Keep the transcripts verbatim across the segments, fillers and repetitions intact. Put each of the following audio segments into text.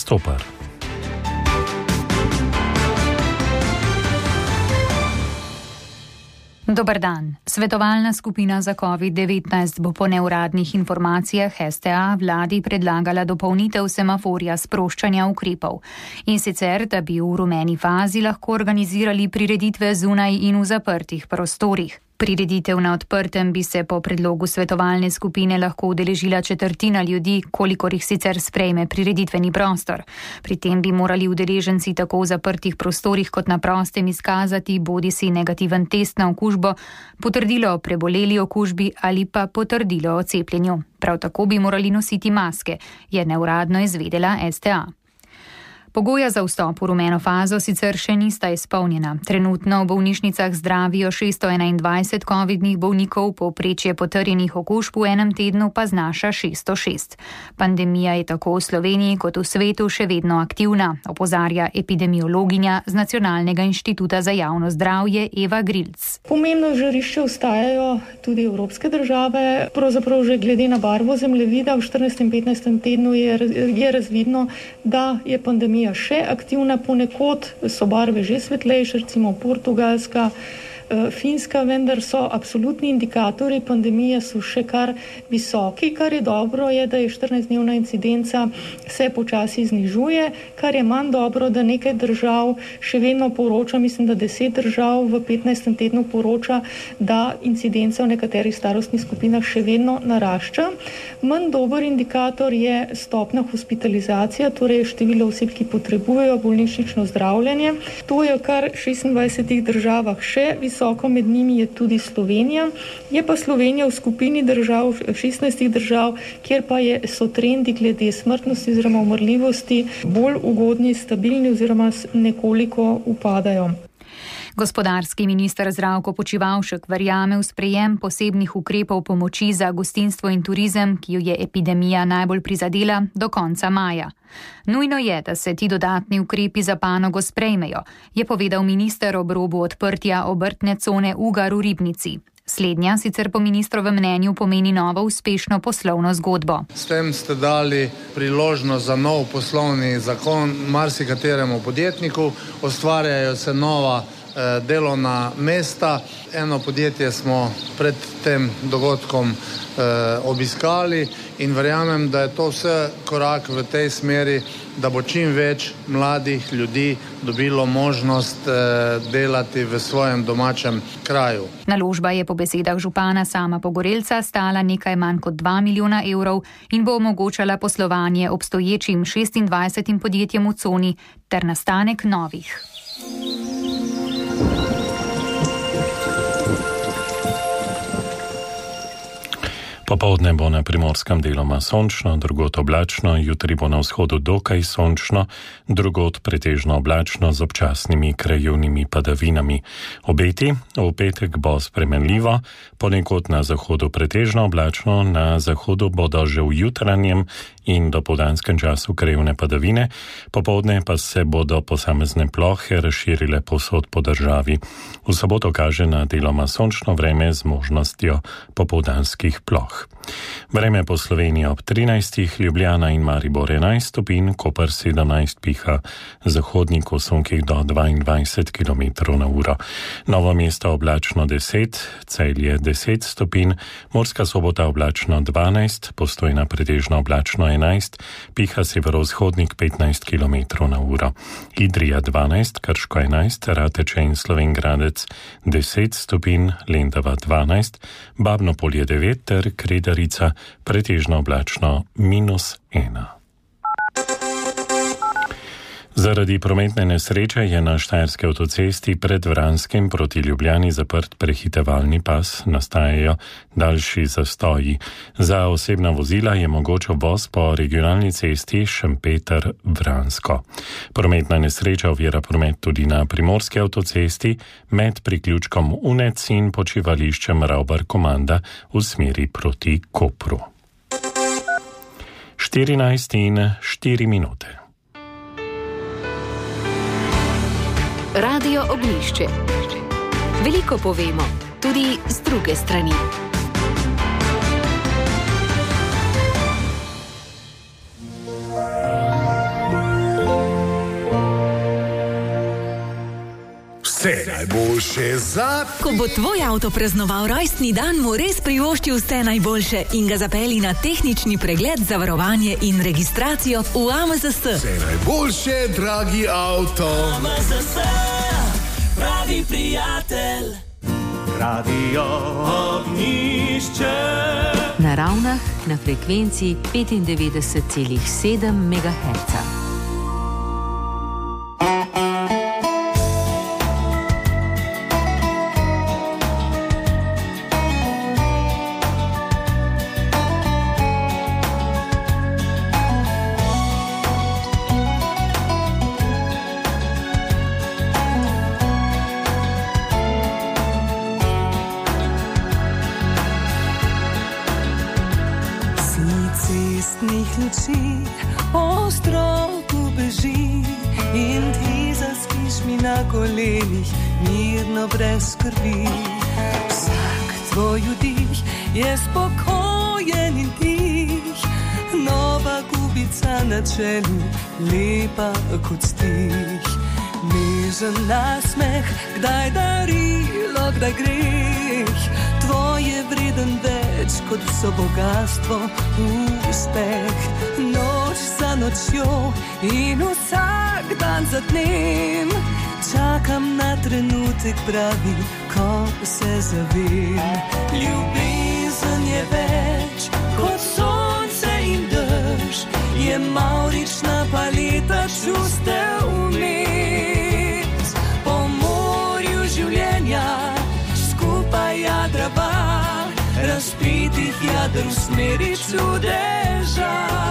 Rastopar. Dobar dan. Svetovalna skupina za covid devetnajst bo po neuradnih informacijah S T A vladi predlagala dopolnitev semaforja sproščanja ukrepov. In sicer, da bi v rumeni fazi lahko organizirali prireditve zunaj in v zaprtih prostorih. Prireditev na odprtem bi se po predlogu svetovalne skupine lahko udeležila četrtina ljudi, kolikor jih sicer sprejme prireditveni prostor. Pri tem bi morali udeleženci tako v zaprtih prostorih kot na prostem izkazati bodisi negativen test na okužbo, potrdilo o preboleli okužbi ali pa potrdilo o cepljenju. Prav tako bi morali nositi maske, je neuradno izvedela S T A. Pogoja za vstop v rumeno fazo sicer še nista izpolnjena. Trenutno v bolnišnicah zdravijo šeststo enaindvajset covidnih bolnikov, povprečje potrjenih okužb v enem tednu pa znaša šeststo šest. Pandemija je tako v Sloveniji kot v svetu še vedno aktivna, opozarja epidemiologinja z Nacionalnega inštituta za javno zdravje Eva Grilc. Pomembno žarišče ostajajo tudi evropske države. Pravzaprav že glede na barvo zemljevida v štirinajstem in petnajstem tednu je, je razvidno, da je pandemija še aktivna, ponekod so barve že svetlejše, recimo Portugalska, Finska, vendar so absolutni indikatorji pandemije so še kar visoki. Kar je dobro, je, da je štirinajstdnevna incidenca se počasi znižuje, kar je manj dobro, da nekaj držav še vedno poroča, mislim, da deset držav v petnajstem tednu poroča, da incidenca v nekaterih starostnih skupinah še vedno narašča. Manj dober indikator je stopnja hospitalizacije, torej število oseb, ki potrebujejo bolnišnično zdravljenje. To je v kar šestindvajsetih državah še visoko. Visoko, med njimi je tudi Slovenija. Je pa Slovenija v skupini držav, šestnajstih držav, kjer pa je, so trendi glede smrtnosti oziroma umrljivosti bolj ugodni, stabilni oziroma nekoliko upadajo. Gospodarski minister Zdravko Počivalšek verjame v sprejem posebnih ukrepov pomoči za gostinstvo in turizem, ki jo je epidemija najbolj prizadela, do konca maja. Nujno je, da se ti dodatni ukrepi za panogo sprejmejo, je povedal minister ob robu odprtja obrtne cone Ugar v Ribnici. Slednja sicer po ministrovem mnenju pomeni novo uspešno poslovno zgodbo. S tem ste dali priložnost za nov poslovni zakon marsikateremu podjetniku, ustvarjajo se nova eh, delovna mesta. Eno podjetje smo pred tem dogodkom eh, obiskali in verjamem, da je to vse korak v tej smeri, da bo čim več mladih ljudi dobilo možnost eh, delati v svojem domačem kraju. Naložba je po besedah župana Sama Pogorelca stala nekaj manj kot dva milijona evrov in bo omogočala poslovanje obstoječim šestindvajsetim podjetjem v coni ter nastanek novih. Popoldne bo na Primorskem deloma sončno, drugod oblačno, jutri bo na vzhodu dokaj sončno, drugod pretežno oblačno z občasnimi krajevnimi padavinami. Obeti v petek bo spremenljivo, ponekod na zahodu pretežno oblačno, na zahodu bodo že v jutranjem in dopoldanskem času krajevne padavine, popoldne pa se bodo posamezne plohe razširile povsod po državi. V soboto kaže na deloma sončno vreme z možnostjo popoldanskih ploh. Vreme po Sloveniji ob trinajstih, Ljubljana in Maribor enajst stopinj, Koper sedemnajst, piha zahodnik v sunkih do dvaindvajset kilometrov na uro. Novo mesto oblačno deset, Celje deset stopinj, Murska Sobota oblačno dvanajst, Postojna pretežno oblačno enajst, piha severovzhodnik petnajst kilometrov na uro. Idrija dvanajst, Krško enajst, Rateče in Slovenj Gradec deset stopinj, Lendava dvanajst, Babnopolje devet ter Kredarica pretežno oblačno minus ena. Zaradi prometne nesreče je na štajerski avtocesti pred Vranskim proti Ljubljani zaprt prehitevalni pas, nastajajo daljši zastoji. Za osebna vozila je mogoč voz po regionalni cesti Šempeter-Vransko. Prometna nesreča ovira promet tudi na primorski avtocesti med priključkom Unec in počivališčem Ravbar Komanda v smeri proti Kopru. štirinajst in štiri minute. Radio Ognjišče. Veliko povemo, tudi z druge strani. Vse najboljše za... Ko bo tvoj avto praznoval rojstni dan, mu res privošči vse najboljše in ga zapeli na tehnični pregled, zavarovanje in registracijo v A M Z S. Vse najboljše, dragi avto. A M Z S, pravi prijatelj. Radio Ognjišče. Na Ravnah na frekvenci petindevetdeset celih sedem megaherca. Ostro pobeži in ti zaspiš mi na kolenih, mirno brez skrbi. Vsak tvoj vdih je spokojen in tih, nova gubica na čelu, lepa kot stih. Nežen nasmeh, kdaj darilo, kdaj greh, tvoje vreden več kot vso bogatstvo, uspeh. Noč za nočjo in vsak dan za dnem, čakam na trenutek pravi, ko se zavem. Ljubezen je več kot sonce in dež, je mavrična paleta čustev vmes. Po morju življenja skupaj jadrava, razpitih jader v smeri čudeža.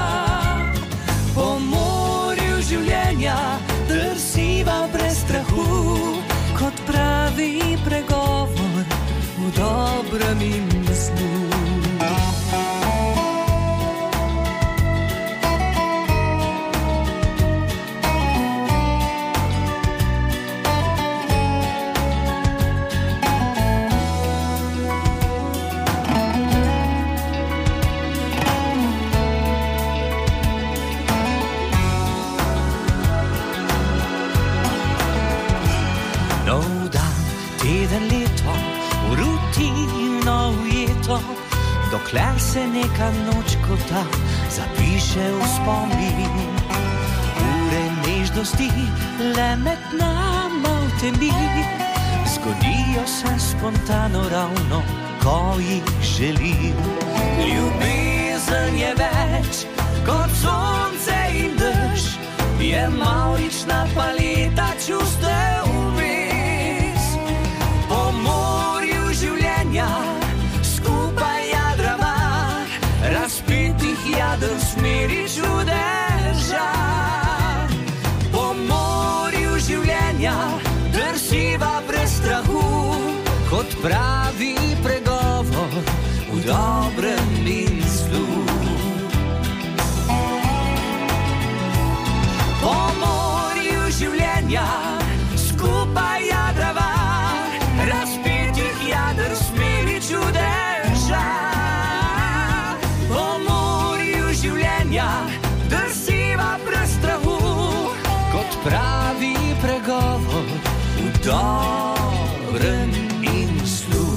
Po morju življenja drsiva brez strahu, kot pravi pregovor v dobrem in zlu. Dokler se neka noč kot ta zapiše v spomin, ure nežnosti le med nama v temi, zgodijo se spontano ravno, ko jih želim. Ljubezen je več kot sonce in dež, je mavrična paleta čustev vmes. Po morju življenja razpitih jader v smeri čudeža. Po morju življenja drsiva brez strahu, kot pravi pregovor v dobrem in zlu. Po morju življenja skupaj jadrava, razpitih jader v smeri čudeža. Drsiva brez strahu, kot pravi pregovor v dobrem in zlu.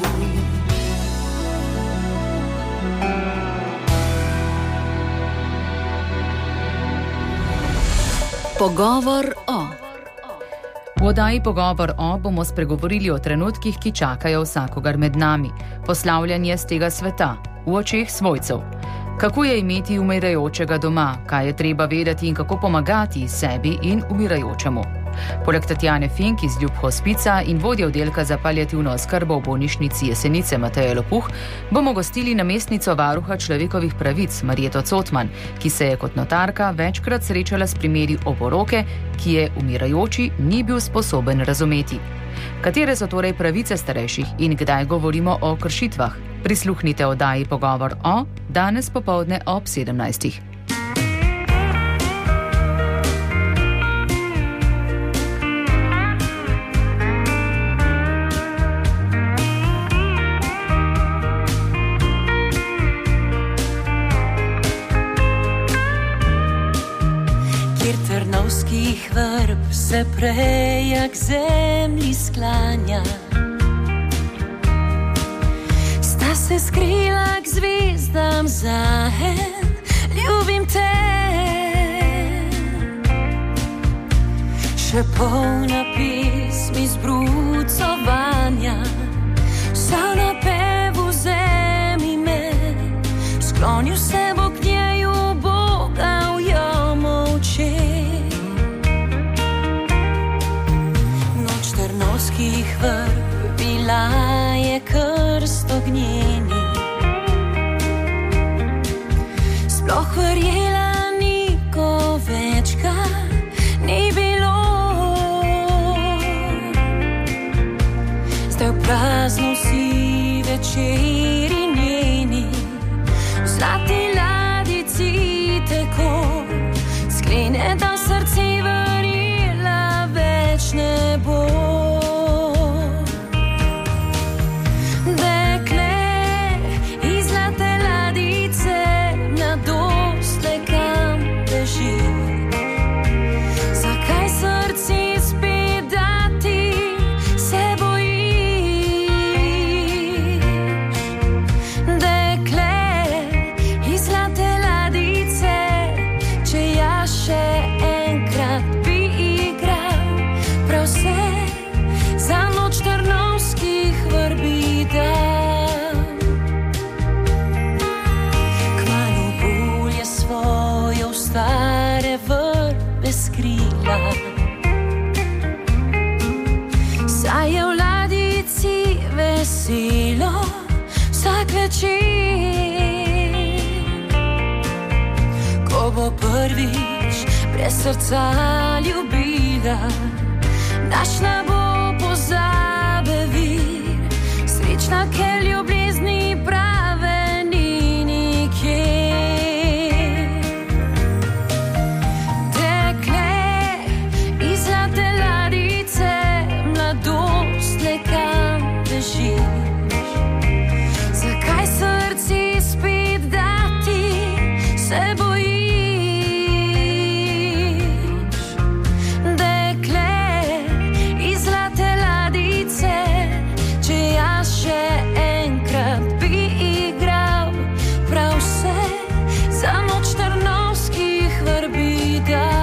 Pogovor o. V oddaji Pogovor o bomo spregovorili o trenutkih, ki čakajo vsakogar med nami. Poslavljanje z tega sveta, v očeh svojcev. Kako je imeti umirajočega doma, kaj je treba vedeti in kako pomagati sebi in umirajočemu. Poleg Tatjane Fink iz Ljub Hospica in vodje oddelka za paliativno oskrbo v bolnišnici Jesenice Mateje Lopuh bomo gostili namestnico varuha človekovih pravic Marjeto Cotman, ki se je kot notarka večkrat srečala s primeri oporoke, ki je umirajoči ni bil sposoben razumeti. Katere so torej pravice starejših in kdaj govorimo o kršitvah? Prisluhnite oddaji Pogovor o, danes popoldne ob sedemnajstih. Kjer Trnovskih vrb se preja k zemlji sklanja. Sta se skrila k zvezdam zahen, ljubim te. Še polna pismi zbrucovanja, vsa na pevu vzemi me, sklonil se bo k njeju Boga v jomo oči. Noč trnovskih vrb bila je krst ognjeni, sploh verjela niko večka ni bilo. Zdaj v prazno vsi večeri njeni, v zlati ladici teko, sklene da v srci verjela več ne bo. Saj je v ladici veselo vsak večer, ko bo prvič brez srca ljubila, našla bo pozabe vir, srečna, ker ljubezni prave ni nikjer. Zakaj srci spet dati se bojiš? Dekle iz zlate ladice, če jaz še enkrat bi igral prav vse, za noč trnovskih vrb bi dal.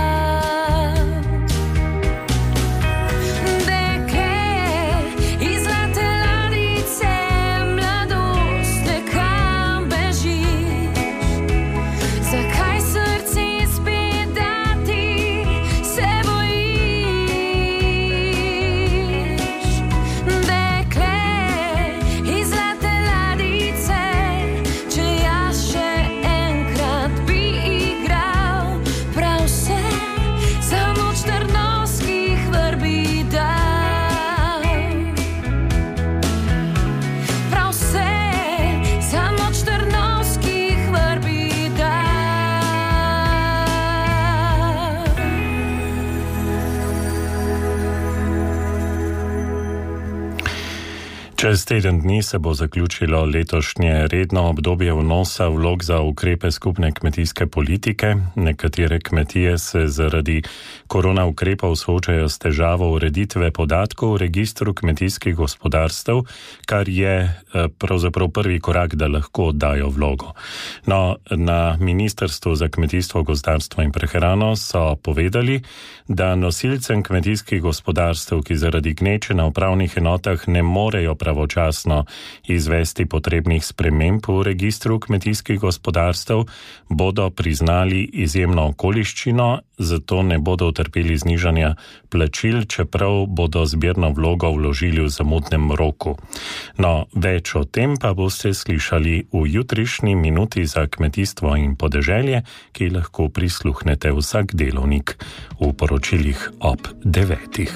Čez teden dni se bo zaključilo letošnje redno obdobje vnosa vlog za ukrepe skupne kmetijske politike. Nekatere kmetije se zaradi korona ukrepov soočajo s težavo ureditve podatkov v registru kmetijskih gospodarstev, kar je pravzaprav prvi korak, da lahko oddajo vlogo. No, na Ministrstvu za kmetijstvo, gozdarstvo in prehrano so povedali, da nosilcem kmetijskih gospodarstev, ki zaradi gneče na upravnih enotah ne morejo pravočasno izvesti potrebnih sprememb v registru kmetijskih gospodarstev, bodo priznali izjemno okoliščino, zato ne bodo utrpeli znižanja plačil, čeprav bodo zbirno vlogo vložili v zamudnem roku. No, več o tem pa boste slišali v jutrišnji minuti za kmetijstvo in podeželje, ki lahko prisluhnete vsak delovnik v poročilih ob devetih.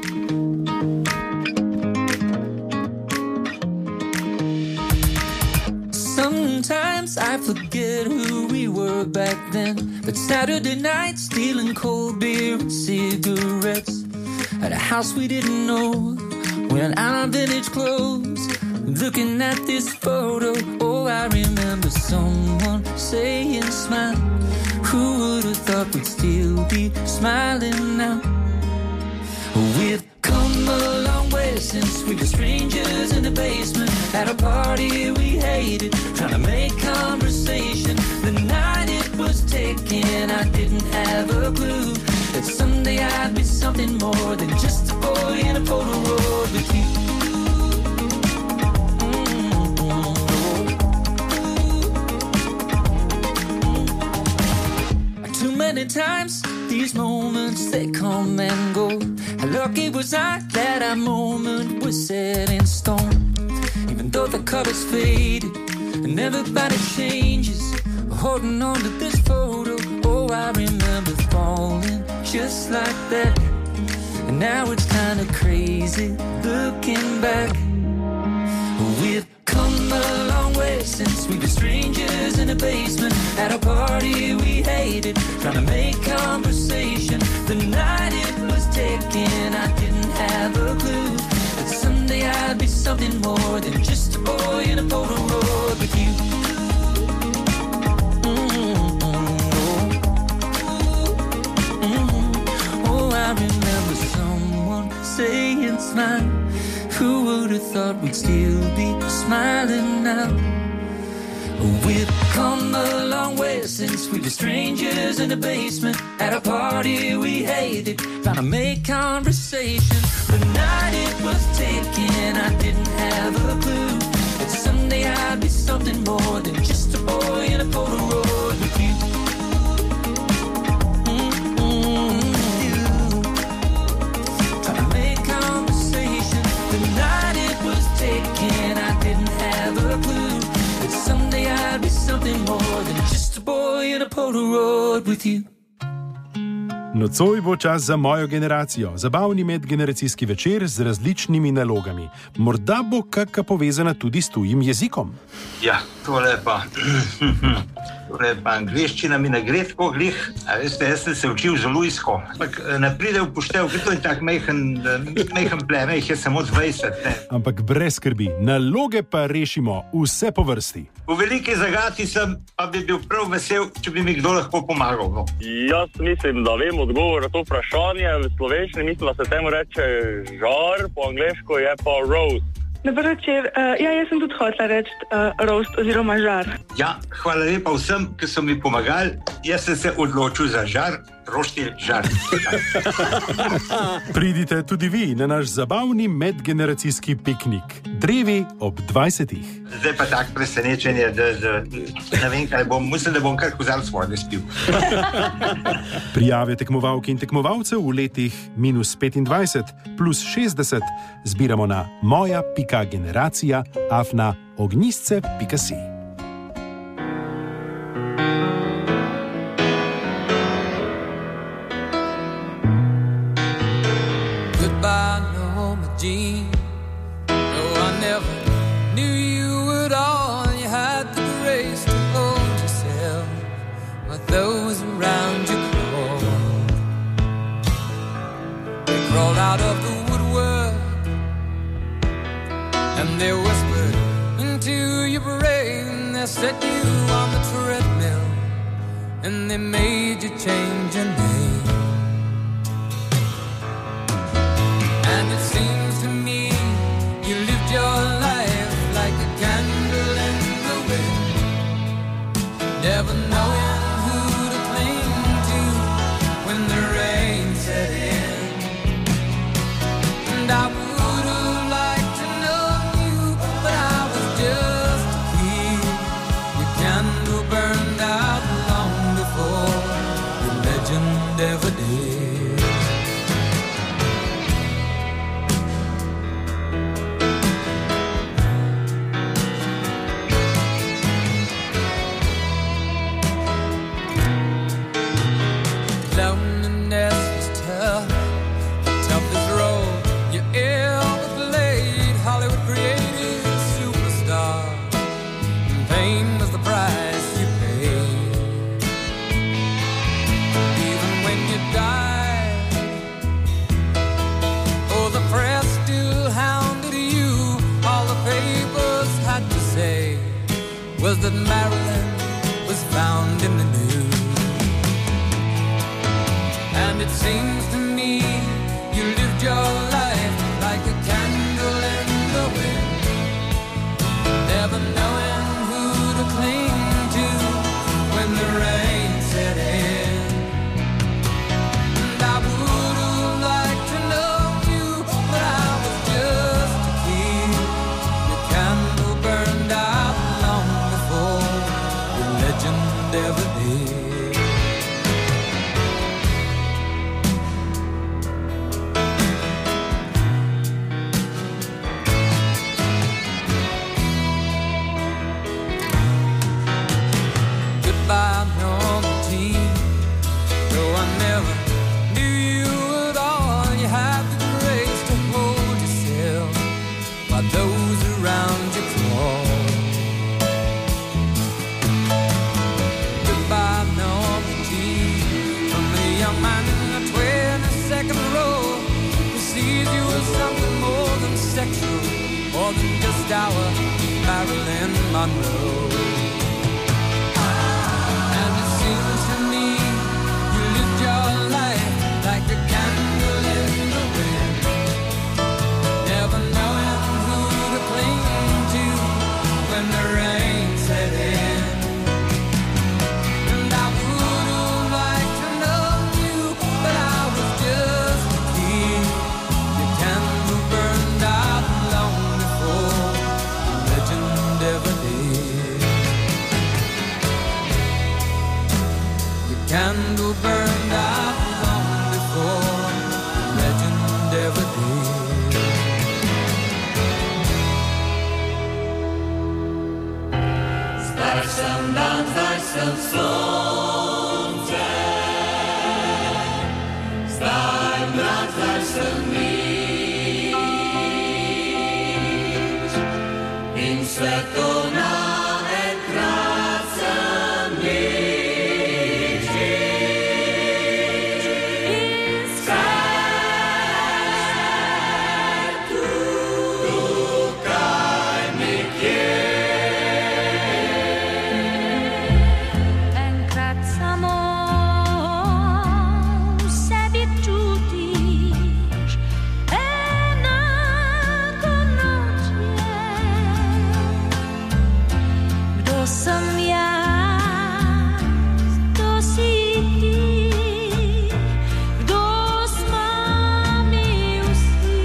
Sometimes I forget who we were back then. But Saturday night, stealing cold beer and cigarettes at a house we didn't know, wearing our vintage clothes, looking at this photo. Oh, I remember someone saying, smile, Who would have thought we'd still be smiling now? We've come a long way since we were strangers in the basement at a party we hated, trying to make conversation. The night it was taken, I didn't have a clue that someday I'd be something more than just a boy in a Polaroid with you. Too many times these moments, they come and go. How lucky was I that our moment was set in stone? Even though the colors faded and everybody changes, holding on to this photo, oh, I remember falling just like that. And now it's kinda crazy looking back. We've come a long way since we were strangers in a basement at a party we hated, trying to make conversation. The night it was taken, I didn't have a clue that someday I'd be something more than just a boy in a Polaroid with you. Mm-hmm. Mm-hmm. Oh, I remember someone saying smile. Who would have thought we'd still be smiling now? We've come a long way since we were strangers in the basement at a party we hated, trying to make conversation. The night it was taken, I didn't have a clue that someday I'd be something more than just a boy in a Polaroid with you. I didn't have a clue that someday I'd be something more than just a boy in a Polaroid with you. Nocoj bo čas za mojo generacijo, zabavni medgeneracijski večer z različnimi nalogami. Morda bo kakšna povezana tudi s tujim jezikom. Ja, tole pa, tole pa angliščina mi ne gre tako glih. A veste, jaz sem se učil zalujsko, ampak ne pride v poštev, ker to je tak mehen, mehen pleme, jih je samo dvajset. Ne. Ampak brez skrbi, naloge pa rešimo vse po vrsti. V veliki zagati sem, pa bi bil prav vesel, če bi mi kdo lahko pomagal. No. Jaz mislim, da vem odgovor na to vprašanje. V slovenščini mislim, da se temu reče žar, po angleško je pa roast. Dobar večer. Uh, ja, jaz sem tudi hotela reči uh, roast oziroma žar. Ja, hvala lepa vsem, ki so mi pomagali. Jaz sem se odločil za žar, roast je žar. Pridite tudi vi na naš zabavni medgeneracijski piknik. Drevi ob dvajsetih. Zdaj pa tak presenečenje, da, da ne vem, kaj bom. Mislim, da bom kar kozarec vode spil. Prijave tekmovalk in tekmovalcev v letih minus petindvajset plus šestdeset zbiramo na moja pika generacija afna ognjisce pika si. Goodbye, Norma Jean. No, I never knew you at all. You had the grace to hold yourself while those around you crawled. They crawled out of the woodwork and they whispered into your brain. They set you on the treadmill and they made you change your name. And it seems to me you lived your life like a candle in the wind, never knowing who to cling to when the rain set in. And I would have liked to know you, but I was just a kid. Your candle burned out long before your legend ever did. Loneliness was tough, the toughest road you ever played. Hollywood created superstar, and pain was the price you paid. Even when you died seems to me you lived your life like a candle in the wind, never knowing who to cling to when the rain set in. And I would have liked to know you, but I was just a kid. Your candle burned out long before your legend ever did. Goodbye, normal teen. Though I never knew you at all, you have the grace to hold yourself while those around you crawl. Goodbye, normal teen. From the young man in the twenty-second row who sees you as something more than sexual, more than just our Marilyn Monroe. And it seems to me you lived your life like a candle in the wind, never knowing who to cling to when the rain set in. And I would have liked to know you, but I was just a kid. Your candle burned out long before the legend ever did. Your candle burned out long before the legend ever did. Zdaj sem dan, zdaj sem sonce, zdaj mrak, zdaj sem nič. In vse to naenkrat sem nič, nič. In sicer tu, tukaj nekje. Enkrat samo v sebi čutiš enako noč je. Kdo sem jaz, kdo si ti, kdo smo mi vsi.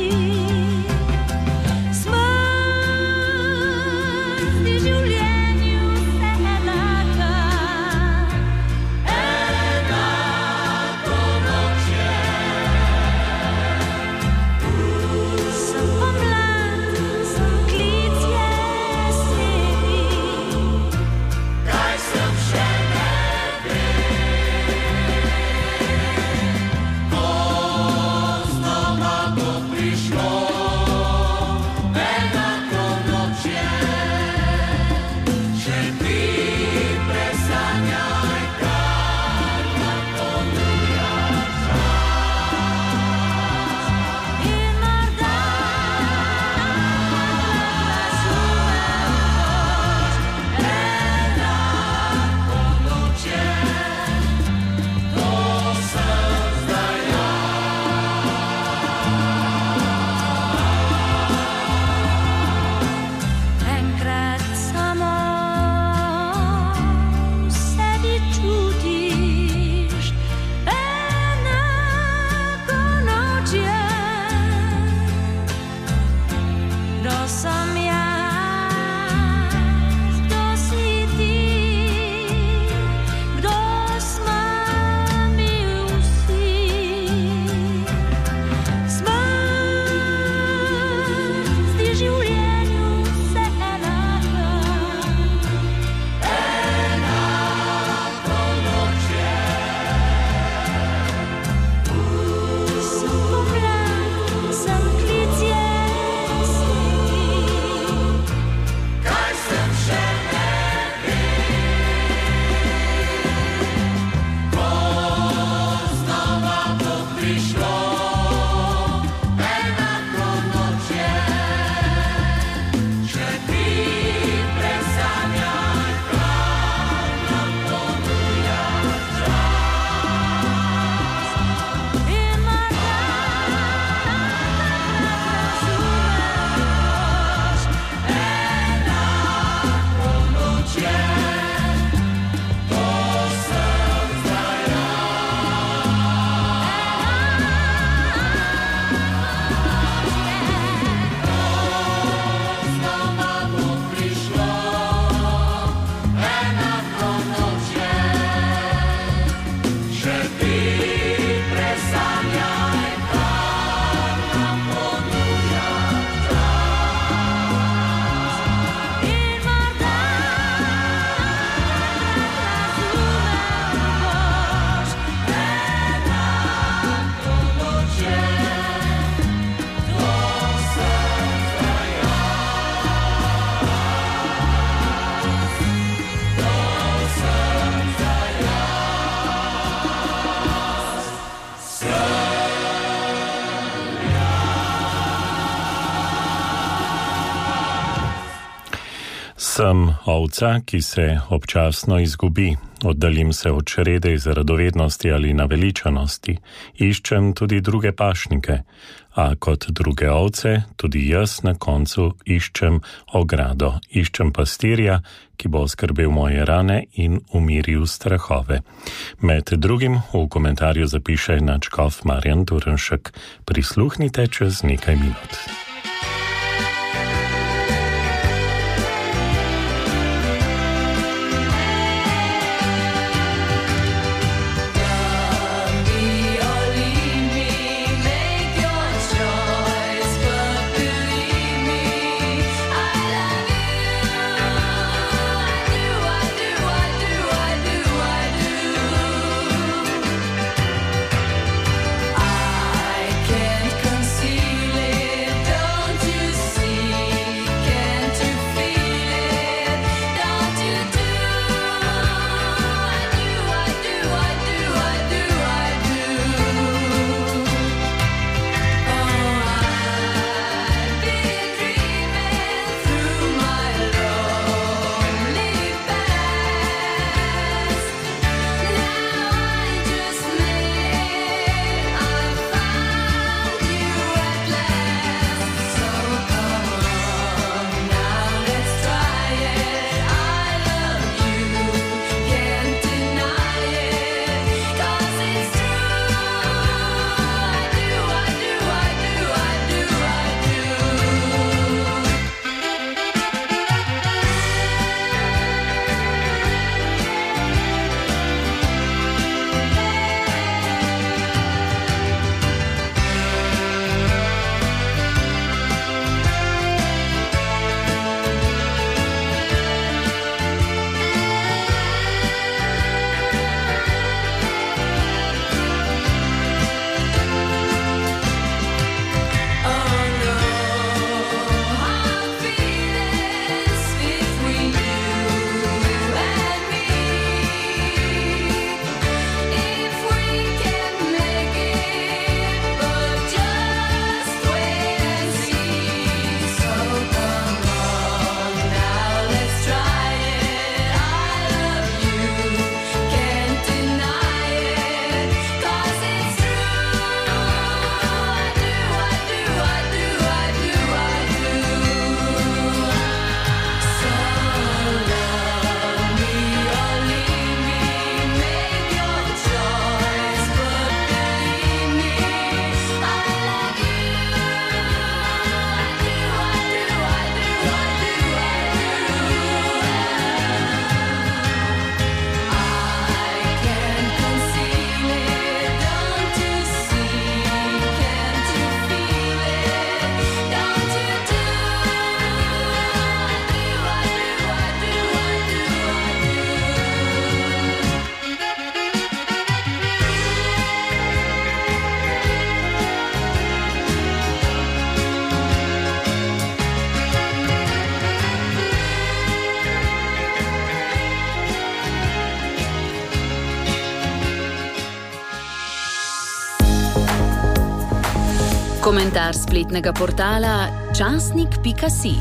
Smrt v življenju se enaka, enako noč je. Sem pomlad, sem klic jeseni, Kaj sem še ne vem, ko znova bo prišlo, enako noč je. Še ti presanjaj, kar nam ponuja čas. in morda razumeš, Enako noč je, to sem zdaj enkrat samo v sebi čutiš enako noč je. Kdo sem jaz, kdo si ti, kdo smo mi vsi. Smrt zdi življenju se enaka, enako noč je. sem pomlad, sem klic jeseni. Kaj sem še ne vem, ko znova bo prišlo, enako noč je. Še ti presanjaj, kar nam ponuja čas. Sem ovca, ki se občasno izgubi, oddaljim se od črede iz radovednosti ali naveličanosti, iščem tudi druge pašnike, a kot druge ovce, tudi jaz na koncu iščem ogrado, iščem pastirja, ki bo skrbel moje rane in umiril strahove. Med drugim v komentarju zapiše nadškof Marjan Turnšek. Prisluhnite čez nekaj minut. Komentar spletnega portala časnik pika si.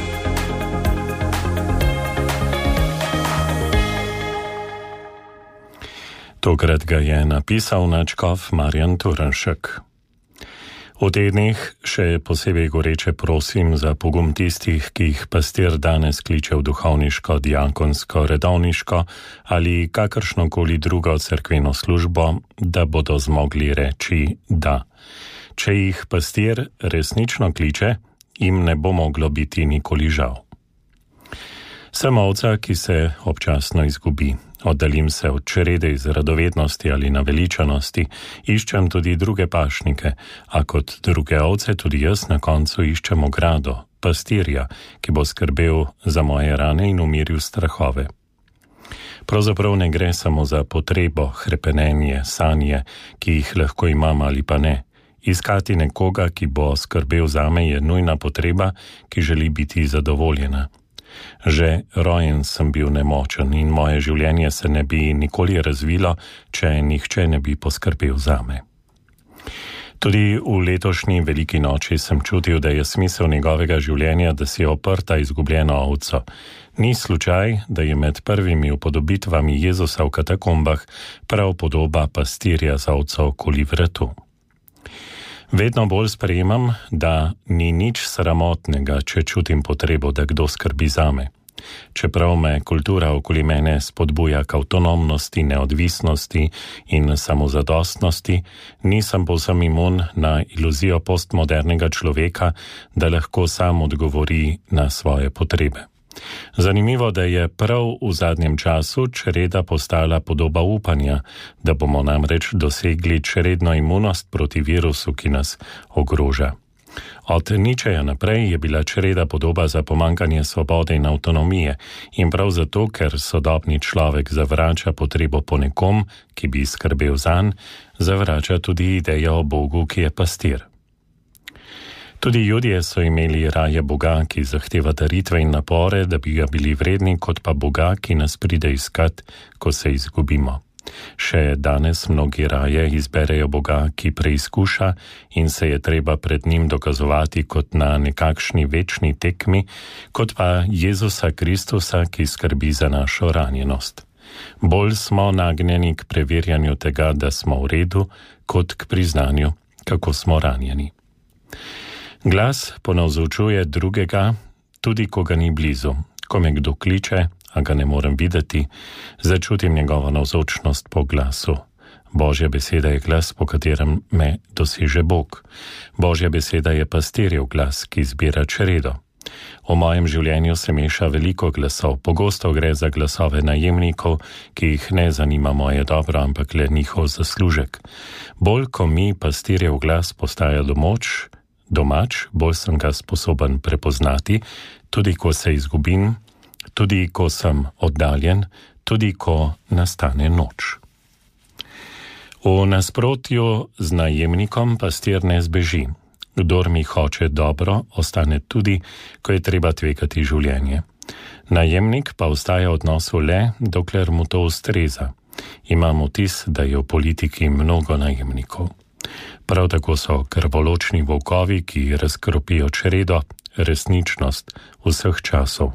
Tokrat ga je napisal nadškof Marjan Turnšek. V tednih še posebej goreče prosim za pogum tistih, ki jih pastir danes kliče v duhovniško, diakonsko, redovniško ali kakršnokoli drugo cerkveno službo, da bodo zmogli reči da. Če jih pastir resnično kliče, jim ne bo moglo biti nikoli žal. Sem ovca, ki se občasno izgubi. Oddaljim se od črede iz radovednosti ali naveličanosti, iščem tudi druge pašnike, a kot druge ovce tudi jaz na koncu iščem ogrado, pastirja, ki bo skrbel za moje rane in umiril strahove. Pravzaprav ne gre samo za potrebo, hrepenenje, sanje, ki jih lahko imam ali pa ne. Iskati nekoga, ki bo skrbel zame, je nujna potreba, ki želi biti zadovoljena. Že rojen sem bil nemočen in moje življenje se ne bi nikoli razvilo, če nihče ne bi poskrbel zame. Tudi v letošnji veliki noči sem čutil, da je smisel njegovega življenja, da si oprta izgubljeno ovco. Ni slučaj, da je med prvimi upodobitvami Jezusa v katakombah prav podoba pastirja za ovco okoli vratu. Vedno bolj sprejemam, da ni nič sramotnega, če čutim potrebo, da kdo skrbi zame. Čeprav me kultura okoli mene spodbuja k avtonomnosti, neodvisnosti in samozadostnosti, nisem povsem imun na iluzijo postmodernega človeka, da lahko sam odgovori na svoje potrebe. Zanimivo, da je prav v zadnjem času čreda postala podoba upanja, da bomo namreč dosegli čredno imunost proti virusu, ki nas ogroža. Od Ničeja naprej je bila čreda podoba za pomanjkanje svobode in avtonomije in prav zato, ker sodobni človek zavrača potrebo po nekom, ki bi skrbel zanj, zavrača tudi idejo o Bogu, ki je pastir. Tudi Judje so imeli raje Boga, ki zahteva daritve in napore, da bi ga bili vredni, kot pa Boga, ki nas pride iskat, ko se izgubimo. Še danes mnogi raje izberejo Boga, ki preizkuša in se je treba pred njim dokazovati kot na nekakšni večni tekmi, kot pa Jezusa Kristusa, ki skrbi za našo ranjenost. Bolj smo nagnjeni k preverjanju tega, da smo v redu, kot k priznanju, kako smo ranjeni. Glas ponavzočuje drugega, tudi ko ga ni blizu. Ko me kdo kliče, a ga ne morem videti, začutim njegovo navzočnost po glasu. Božja beseda je glas, po katerem me doseže Bog. Božja beseda je pastirjev glas, ki zbira čredo. V mojem življenju se meša veliko glasov. Pogosto gre za glasove najemnikov, ki jih ne zanima moje dobro, ampak le njihov zaslužek. Bolj, ko mi pastirjev glas postaja domoč, domač, bolj sem ga sposoben prepoznati, tudi ko se izgubim, tudi ko sem oddaljen, tudi ko nastane noč. V nasprotju z najemnikom pastir ne zbeži. Kdor mi hoče dobro, ostane tudi, ko je treba tvegati življenje. Najemnik pa ostaja v odnosu le, dokler mu to ustreza. Imam vtis, da je v politiki mnogo najemnikov. Prav tako so krvoločni volkovi, ki razkropijo čredo, resničnost vseh časov.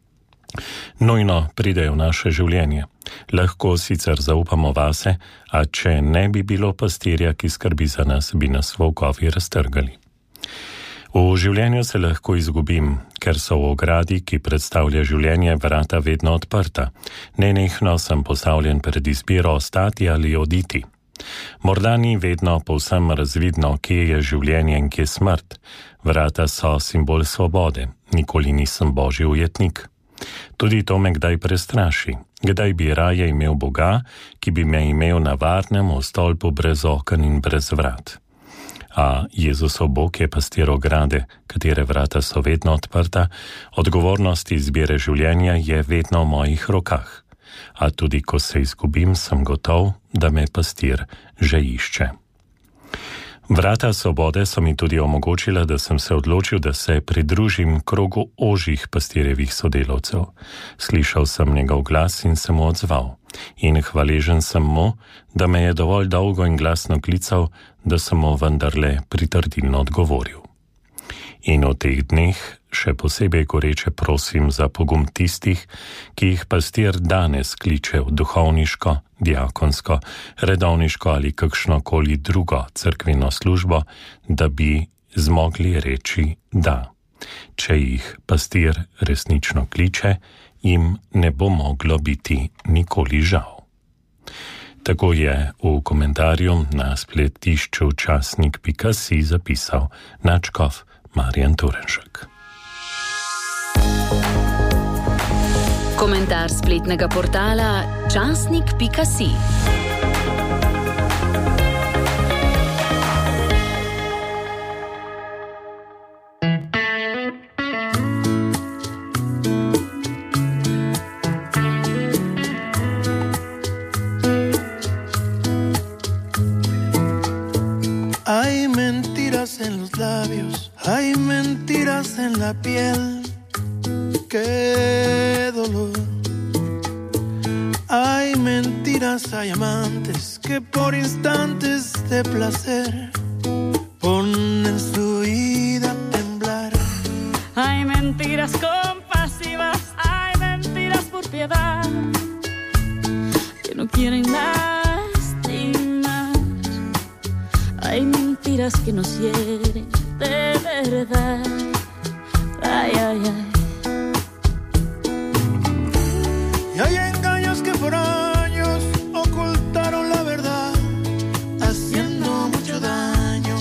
Nujno pridejo v naše življenje. Lahko sicer zaupamo vase, a če ne bi bilo pastirja, ki skrbi za nas, bi nas volkovi raztrgali. V življenju se lahko izgubim, ker so v ogradi, ki predstavlja življenje, vrata vedno odprta. Nenehno sem postavljen pred izbiro ostati ali oditi. Morda ni vedno povsem razvidno, kje je življenje in kje smrt. Vrata so simbol svobode. Nikoli nisem božji ujetnik. Tudi to me kdaj prestraši. Kdaj bi raje imel Boga, ki bi me imel na varnem v stolpu brez oken in brez vrat. A Jezusov Bog je pastir ograde, katere vrata so vedno odprta, odgovornost izbire življenja je vedno v mojih rokah. A tudi ko se izgubim, sem gotov, da me pastir že išče. Vrata svobode so mi tudi omogočila, da sem se odločil, da se pridružim krogu ožjih pastirjevih sodelavcev. Slišal sem njegov glas in se mu odzval. In hvaležen sem mu, da me je dovolj dolgo in glasno klical, da sem mu vendarle pritrdilno odgovoril. In v teh dneh še posebej goreče prosim za pogum tistih, ki jih pastir danes kliče v duhovniško, diakonsko, redovniško ali kakšnokoli drugo cerkveno službo, da bi zmogli reči da. Če jih pastir resnično kliče, jim ne bo moglo biti nikoli žal. Tako je v komentarju na spletišču časnik pika si zapisal nadškof Marjan Turenšek. Komentar spletnega portala časnik pika si. Hay mentiras en los labios, hay mentiras en la piel. ¡Qué dolor! Hay mentiras, hay amantes que por instantes de placer ponen su vida a temblar. Hay mentiras compasivas, hay mentiras piedad, que no quieren lastimar. Hay mentiras que nos hieren de verdad. Ay, ay, ay. Y hay engaños que por años ocultaron la verdad, haciendo mucho daño.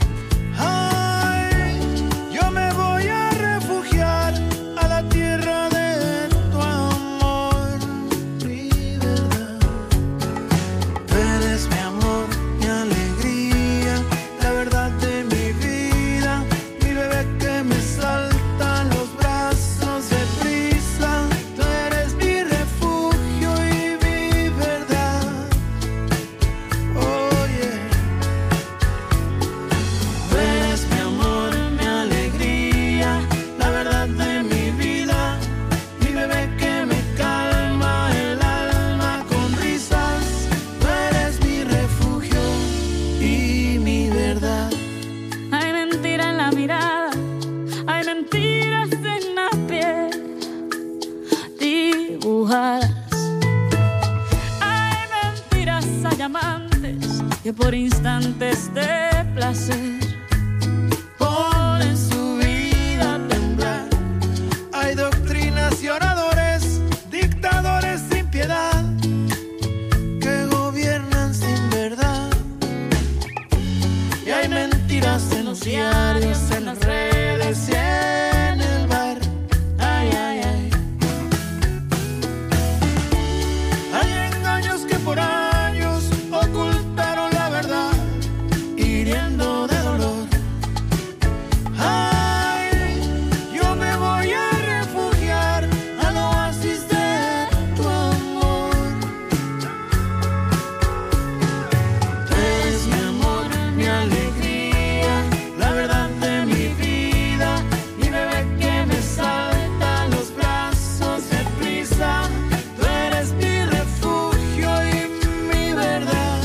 Ay, yo me voy a refugiar a la tierra de tu amor, mi verdad. Tú eres mi amor, mi alegría, la verdad de mi vida, mi bebé que me salta en los brazos de prisa. Tú eres mi refugio y mi verdad. Oh yeah. Tú eres mi amor, mi alegría, la verdad de mi vida, mi bebé que me calma el alma con risas. Tú eres mi refugio y mi verdad. Hay mentira en la mirada, hay mentiras en la piel dibujadas. Hay mentiras, hay amantes que por instantes de placer Ponen su vida a temblar. Hay doctrinas y oradores, dictadores sin piedad, que gobiernan sin verdad. Y hay mentiras en los diarios, en las redes y en el bar. Ay, ay, ay. Hay engaños que por años ocultaron la verdad, hiriendo de dolor. Ay, yo me voy a refugiar al oasis de tu amor. Tú eres mi amor, mi alegría, la verdad de mi vida, mi bebé que me salta a los brazos de prisa. Tú eres mi refugio y mi verdad.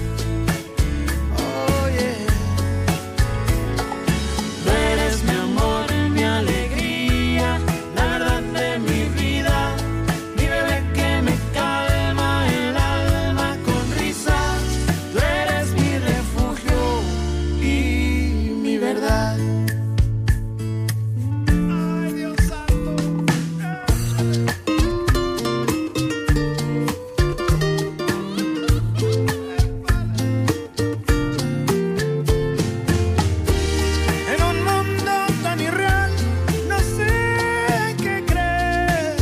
Oh yeah. Tú eres mi amor, mi alegría, la verdad de mi vida, mi bebé que me calma el alma con risas. Tú eres mi refugio y mi verdad. Ay, Dios santo. En un mundo tan irreal, no sé qué creer.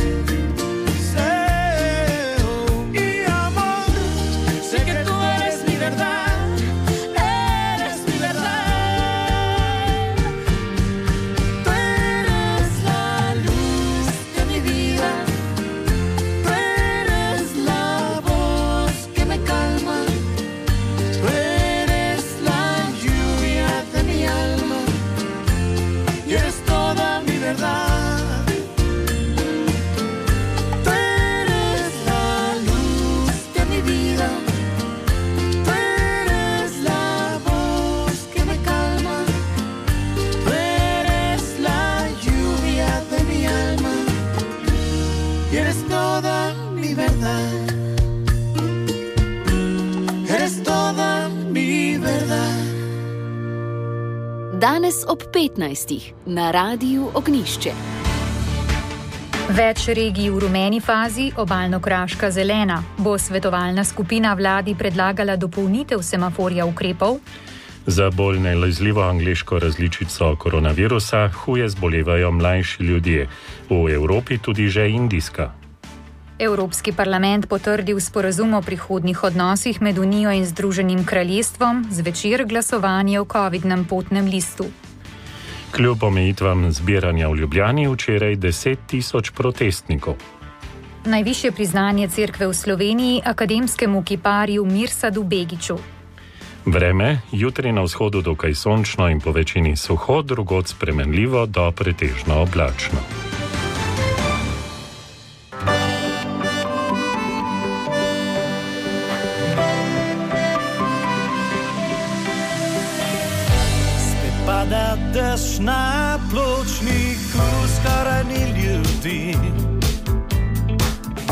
Deseo y amor, sé que tú eres mi verdad, eres mi verdad. Tú eres la luz de mi vida, tú eres la voz que me calma, tú eres la lluvia de mi alma y eres toda mi verdad. Tú eres la luz de mi vida, tú eres la voz que me calma, tú eres la lluvia de mi alma y eres toda mi verdad. Eres toda mi verdad. Danes ob petnajstih na Radiu Ognjišče. Več regij v rumeni fazi, obalno-kraška zelena. Bo svetovalna skupina vladi predlagala dopolnitev semaforja ukrepov? Za bolj nalezljivo angleško različico koronavirusa huje zbolevajo mlajši ljudje, v Evropi tudi že indijska. Evropski parlament potrdil sporazum o prihodnjih odnosih med Unijo in Združenim kraljestvom, zvečer glasovanje o covidnem potnem listu. Kljub omejitvam zbiranja v Ljubljani včeraj deset tisoč protestnikov. Najvišje priznanje cerkve v Sloveniji akademskemu kiparju Mirsadu Begiću. Vreme, jutri na vzhodu dokaj sončno in po večini suho, drugod spremenljivo do pretežno oblačno. Pada dež na pločniku, skoraj ni ljudi.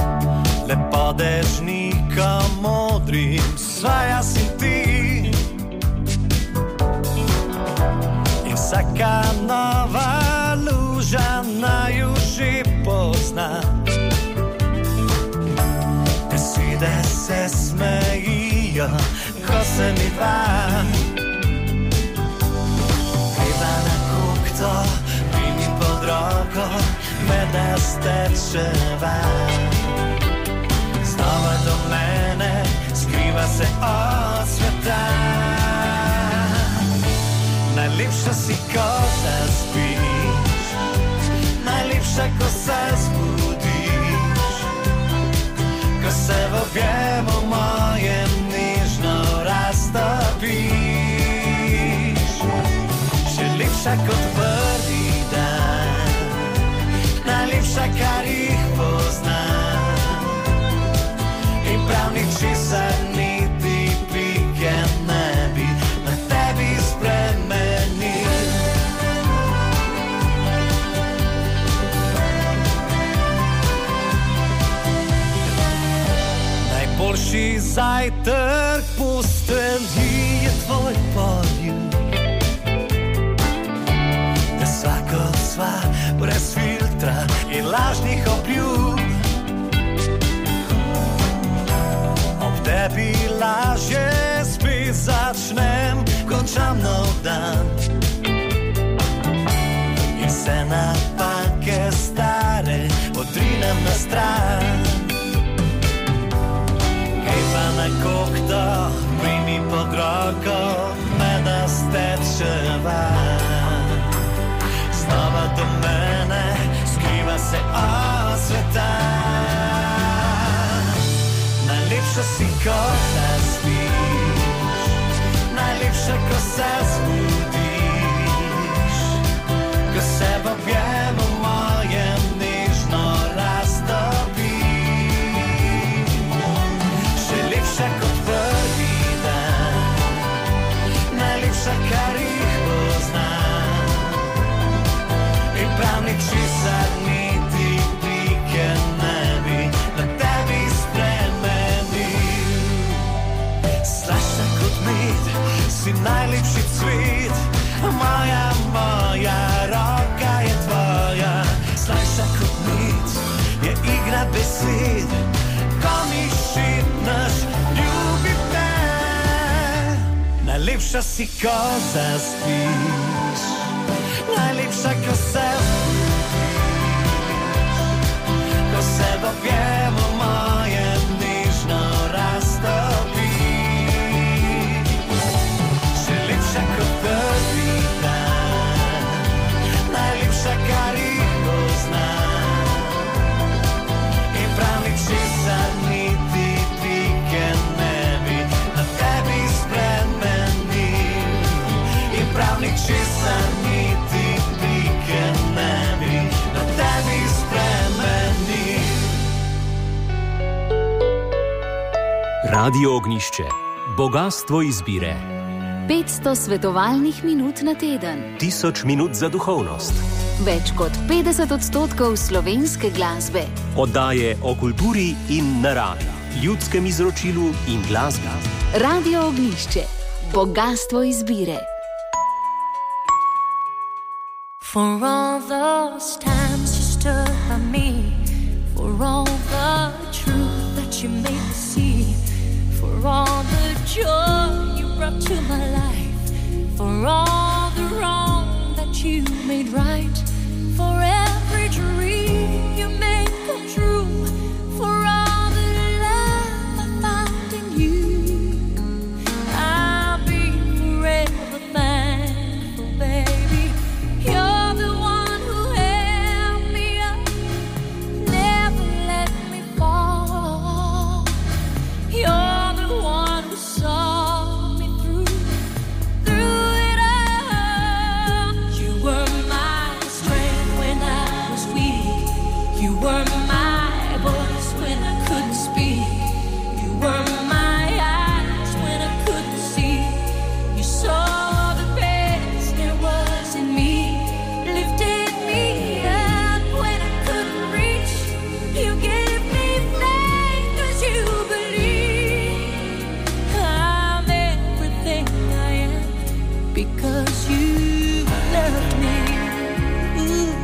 lepo dežnika modrim, svaja si ti. In vsaka nova luža naju že pozna. Besede se smejijo, ko se mi dva. Greva na kokto, primi pod roko, me da stečeva. Znova do mene, skriva se od sveta. Najlepša si, ko da spiš, najlepša, ko se zbudiš, ko se v objemu mojem nežno raztopiš. Še lepša kot prvi dan, najlepša, kar jih poznam. In prav ničesar niti pike ne bi na tebi spremenil. Najboljši zajtrk postelji je tvoj poljub. Da svako sva brez filtra in lažnih obljub. Tebi lažje spet začnem, končam nov dan. In vse napake stare odrinem na stran. Kaj pa na kokto, primi pod roko, me da stečeva. Znova do mene, skriva se od sveta. Najlepša si, ko da spiš, najlepša, ko se zbudiš, ko se v objemu mojem nežno raztopiš. Še lepša kot prvi dan, najlepša, kar jih poznam. In prav ničesar niti pike ne bi na tebi Slajša kot med, si najlepši cvet, moja, moja roka je tvoja. Slajša kot med, je igra besed, ko mi šepneš, ljubi me. Najlepša si, ko zaspiš, najlepša, ko se zbudiš, ko se v objemu mojem nežno raztopiš. Kot prvi dan, najlepša, kar jih poznam. In prav ničesar niti pike ne bi na tebi spremenil. In prav ničesar niti pike ne bi na tebi spremenil. Radio Ognjišče. Bogastvo izbire. petsto svetovalnih minut na teden. Tisoč minut za duhovnost. Več kot petdeset odstotkov slovenske glasbe. Oddaje o kulturi in naravi, ljudskem izročilu in glasbi. Radio Ognjišče. Bogastvo izbire. For all those times you stood by me, for all the truth that you made me see, for all the joy brought to my life, for all the wrong that you made right, for every dream you made come true, for all the love I found in you. I'll be forever thankful, baby. You're the one who held me up, never let me fall. You're the one who saw through it all. You were my because you left me. Ooh,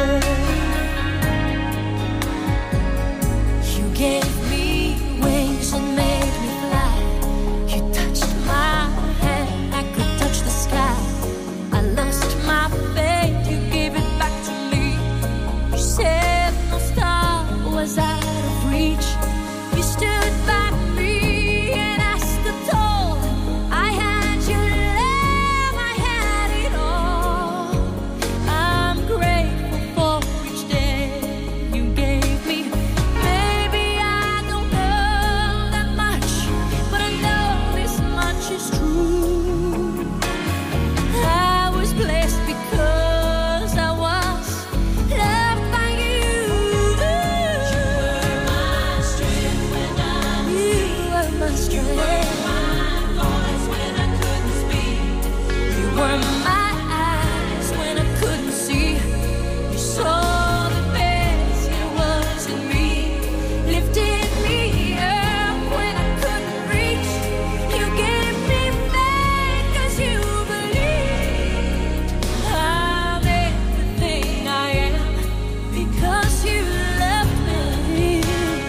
you gave me wings and made me fly. You touched my hand, I could touch the sky. I lost my faith, you gave it back to me. You said no star was out of reach. You stood by me and I stood tall. I had your love, I had it all. I'm grateful for each day you gave me. Maybe I don't know that much, but I know this much is true. I was blessed because I was loved by you. You were my strength when I was weak. You were my strength. You were my voice when I couldn't speak. You were my eyes when I couldn't see. You saw the best there was in me. Lifted me up when I couldn't reach. You gave me faith 'cause you believed. I'm everything I am because you loved me.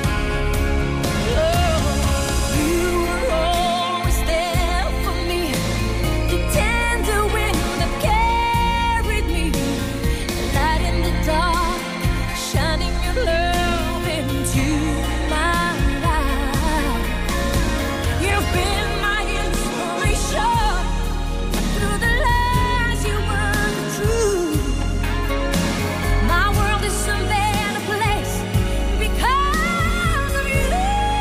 Oh, you were always there for me. The tender wind that carried me. The light in the dark, shining your love into my life. You've been my inspiration. Through the lies you weren't true. My world is a better place because of you.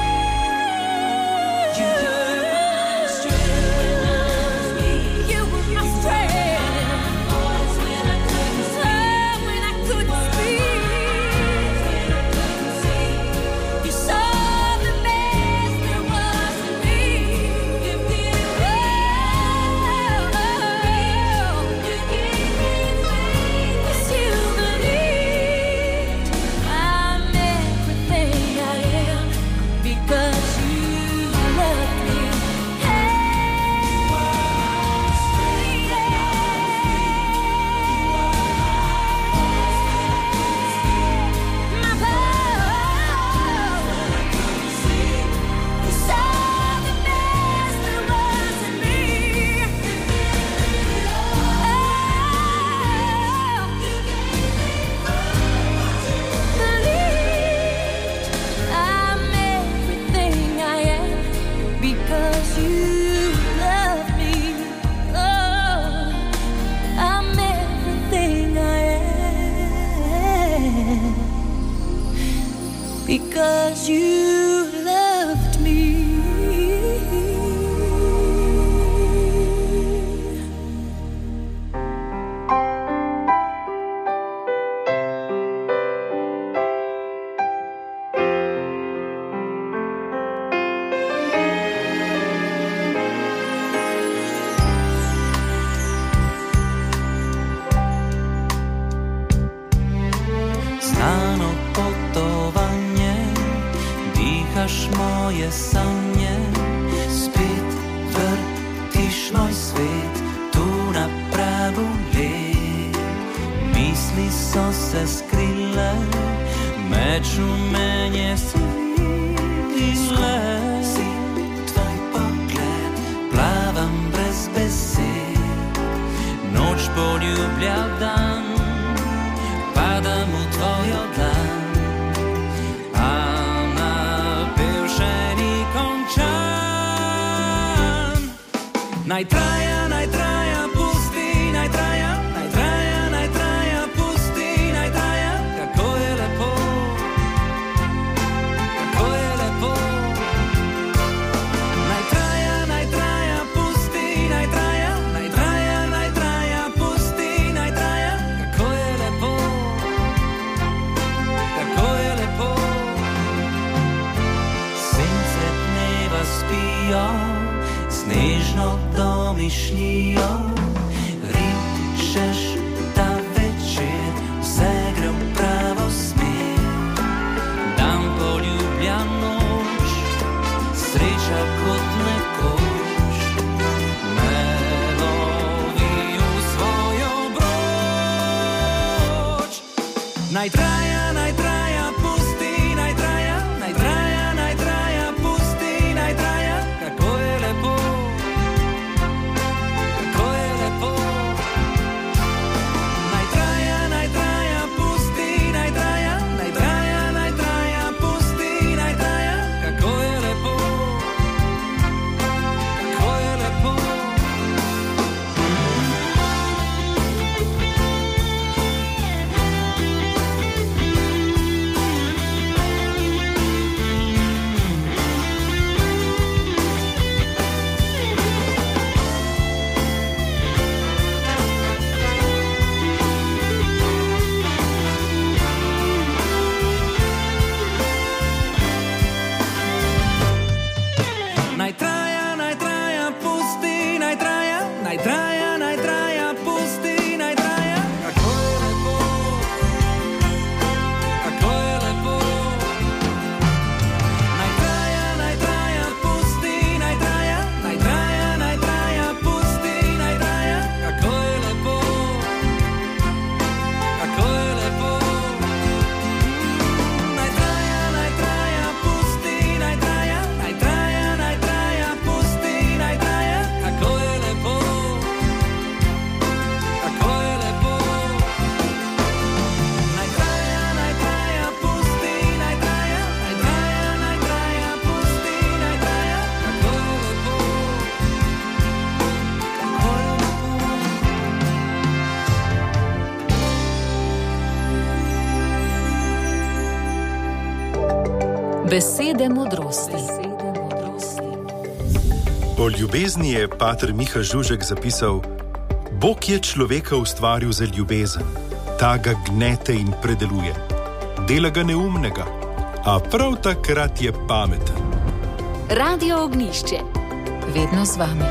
You were my strength when I was weak. You were my strength. Voice when I couldn't speak. When I couldn't speak. When I couldn't see. You saw the best there was in me. You gave me faith 'cause you believed. I'm everything I am because you love me. My power. You saw the best there was in me. Believed. I'm everything I am because you love me. Oh, I'm everything I am because you loved me. Znano potovanie, dýchaš moje sanie, spět vrtíš môj svět, tu na pravú lied. Mysli so se skryle, meču mene síle. Si tvoj pogled, plávam bez besied, noč poljubljal dan, padam u tvojo dlan. A napevšený končan. Najtraja, najtraja, pustý, najtraja, najtraja, najtraja, pustý, najtraja. Kako je lepo, kako je lepo. Najtraja, najtraja, pustý, najtraja, najtraja, najtraja, pustý, najtraja. Kako je lepo, kako je lepo. Sence dneva spíja, snežno domy Naj traja, naj traja, pusti, naj traja, naj traja, naj traja, pusti, naj traja. Kako je lepo, kako je lepo. Naj traja, naj traja, pusti, naj traja, naj traja, naj traja, pusti, naj traja. Kako je lepo, kako je lepo. Naj traja, naj traja, pusti, naj traja, naj traja, naj traja, pusti, naj traja. Kako je lepo, kako je lepo. Naj traja, naj traja, pusti, naj traja, naj traja, naj traja, pusti, naj traja. Kako je lepo, kako je lepo. Naj traja, naj traja, pusti, naj traja, naj traja, naj traja, pusti, naj traja. Kako je lepo, kako je lepo. Naj traja, naj traja, pusti, naj traja, naj traja, naj traja, pusti, naj traja. Kako je lepo, kako je lepo. Besede modrosti. O ljubezni je pater Miha Žužek zapisal: Bog je človeka ustvaril za ljubezen, ta ga gnete in predeluje, dela ga neumnega, a prav takrat je pameten. Radio Ognjišče. Vedno z vami.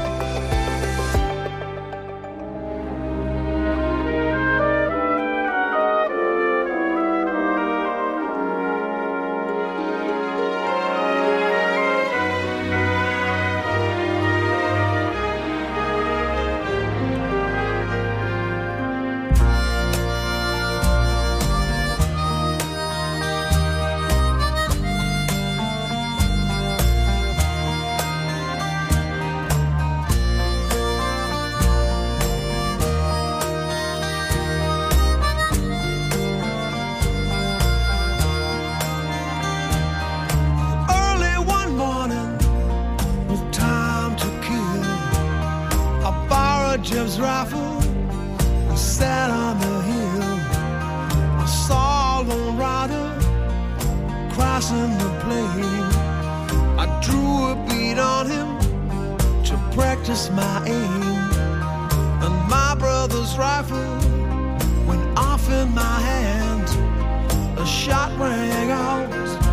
Early one morning, with time to kill, I borrowed Jim's rifle and sat on the hill. I saw a lone rider crossing the plain. I drew a bead on him to practice my aim, and my brother's rifle went off in my hand. A shot rang out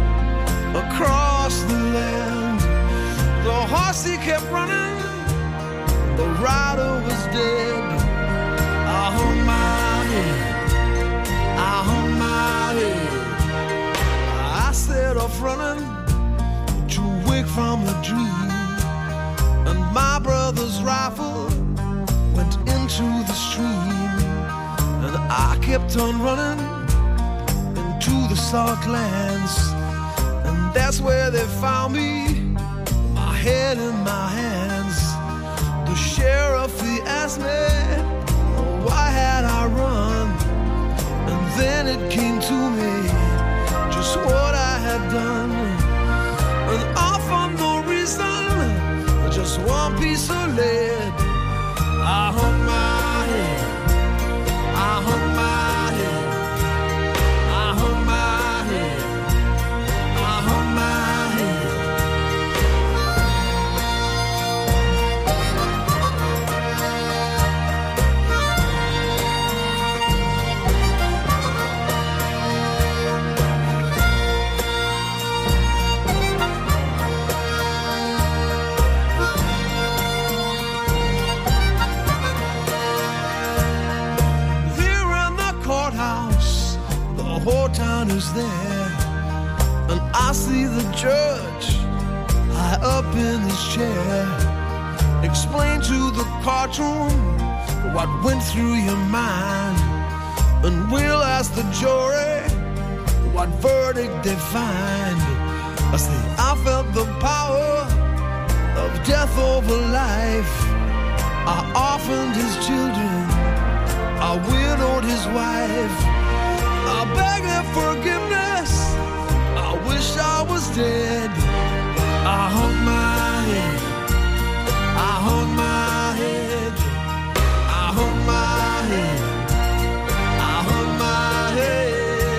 across the land. The horse he kept running, the rider was dead. I hung my head, I hung my head. I set off running to wake from a dream, and my brother's rifle went into the stream, and I kept on running into the salt lands. That's where they found me, my head in my hands. The sheriff, he asked me, why had I run? And then it came to me, just what I had done. And all for no reason, just one piece of lead. I hung my head, I hung my head, I hung my head. whole town is there, and I see the judge high up in his chair. Explain to the courtroom what went through your mind, and we'll ask the jury what verdict they find. I say I felt the power of death over life. I orphaned his children, I widowed his wife. I beg their forgiveness, I wish I was dead. I hung my head, I hung my head, I hung my head, I hung my head.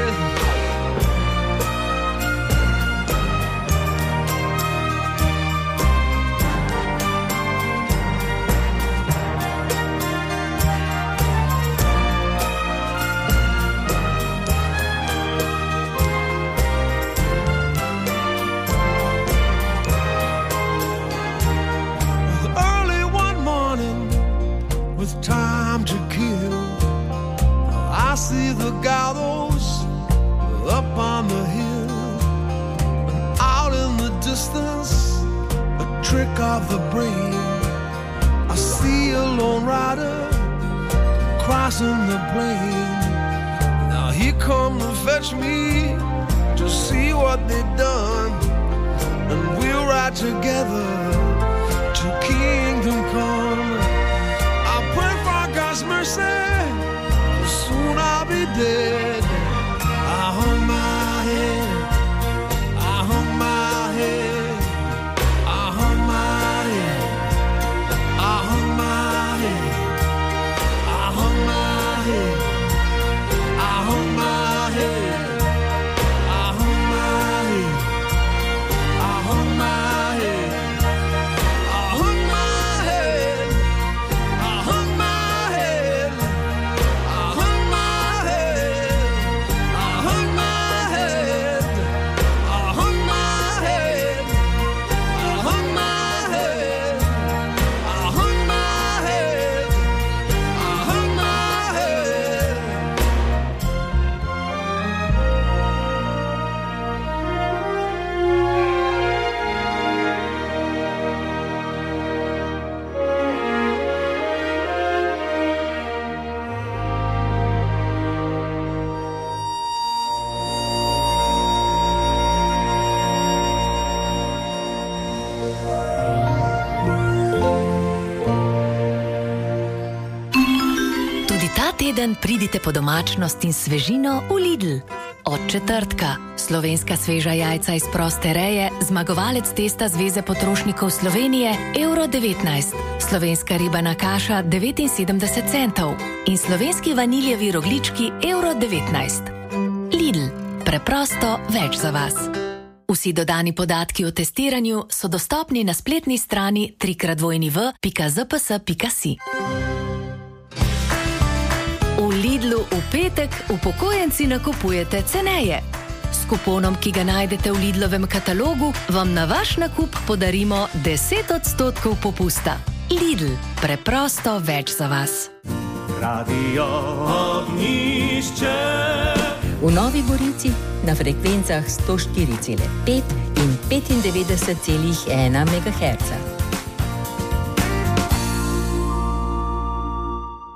Time to kill. I see the gallows up on the hill, and out in the distance, a trick of the brain. I see a lone rider crossing the plain. Now he come to fetch me to see what they've done, and we'll ride together to kingdom come. God's mercy, soon I'll be dead. I hung my head, I hung my head, I hung my head, I hung my head, I hung my head, I hung my head, I hung my head, I hung my head, I hung my head, I hung my teden pridite po domačnost in svežino v Lidl. Od četrtka slovenska sveža jajca iz proste reje, zmagovalec testa Zveze potrošnikov Slovenije evro devetnajst, slovenska ribana kaša devetinsedemdeset centov in slovenski vaniljevi roglički evro devetnajst. Lidl, preprosto več za vas. Vsi dodani podatki o testiranju so dostopni na spletni strani tri krat dvojni v pika zps pika si. V Lidlu v petek upokojenci nakupujete ceneje. S kuponom, ki ga najdete v Lidlovem katalogu, vam na vaš nakup podarimo deset odstotkov popusta. Lidl, preprosto več za vas. Radio Ognjišče. V Novi Gorici na frekvencah sto štiri celih pet in petindevetdeset celih ena megaherca.